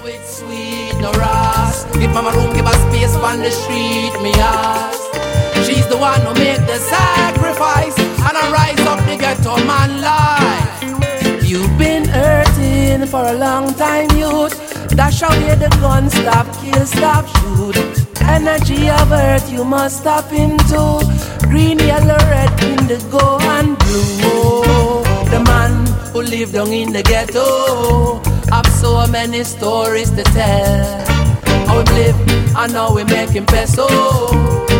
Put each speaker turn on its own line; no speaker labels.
It's sweet, no ras. Give mama room, give her space on the street, me ask. She's the one who make the sacrifice and I rise up to get to man life. You've been hurting for a long time, youth. Dash away the gun, stop, kill, stop, shoot. Energy of earth you must stop into. Green, yellow, red, indigo and blue. The man who lived down in the ghetto have so many stories to tell. How we live and how we make him peso.